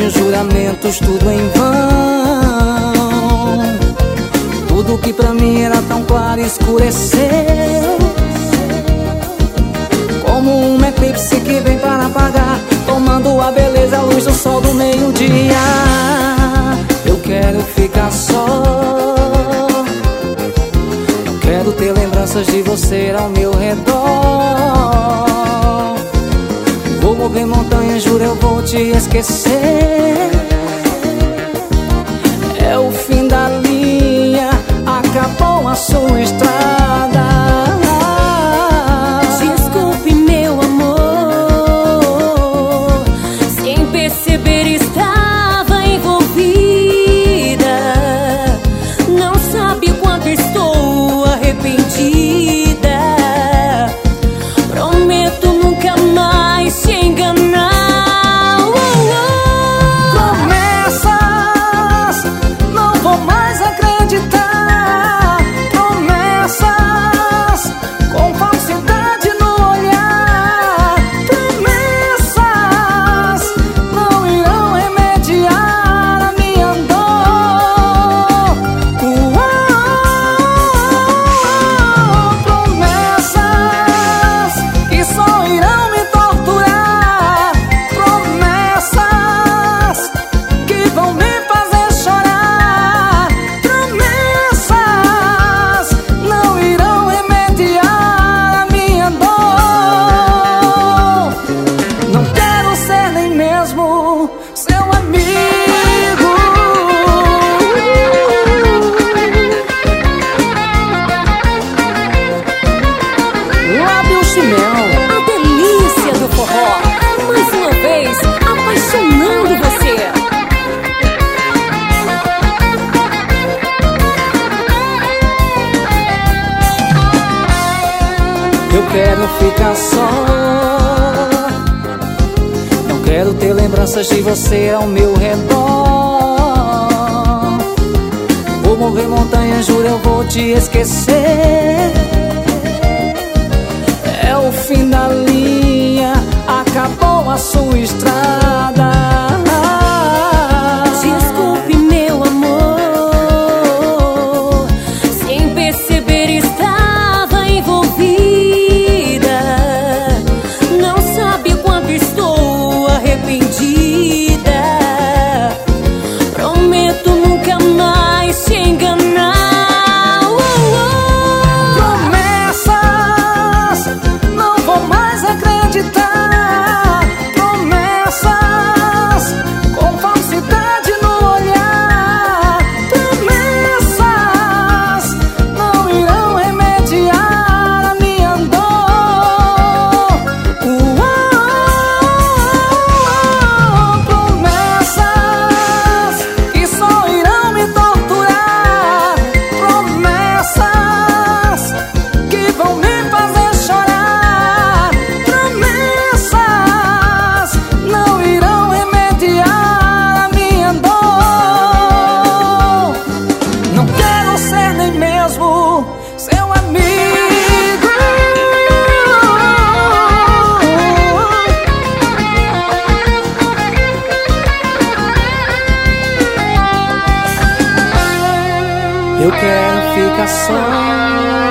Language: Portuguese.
montanhas, juramentos, tudo em vão. Tudo que pra mim era tão claro escureceu, como um eclipse que vem para apagar, tomando a beleza, a luz do sol do meio-dia. Eu quero ficar só, não quero ter lembranças de você ao meu redor. Vou mover montanhas, juro eu vou te esquecer. É o fim da linha, acabou a sua estrada. Desculpe, meu amor, sem perceber estava envolvida. Não sabe o quanto estou arrependida. Prometo nunca mais te enganar. Promessas, não vou mais acreditar. Promessas, com falsidade no olhar. Promessas, não irão remediar a minha dor. Promessas que só irão me torturar. Promessas que vão me fazer chorar. Promessas não irão remediar a minha dor. Não quero ser nem mesmo seu amigo. Lábios de mel, A delícia do forró, mais uma vez apaixonando você. eu quero ficar só, não quero ter lembranças de você ao meu redor. Vou mover montanhas, juro eu vou te esquecer. É o fim da linha, acabou a sua estrada. Desculpe, meu amor, sem perceber estava envolvida. Não sabe o quanto estou arrependida. Prometo nunca mais te enganar. Promessas, não vou mais acreditar. Promessas, com falsidade no olhar. Promessas, não irão remediar a minha dor. Promessas que só irão me torturar. Promessas que vão me fazer chorar. Promessas não irão remediar a minha dor. Não quero ser nem mesmo seu amigo. Eu quero ficar só,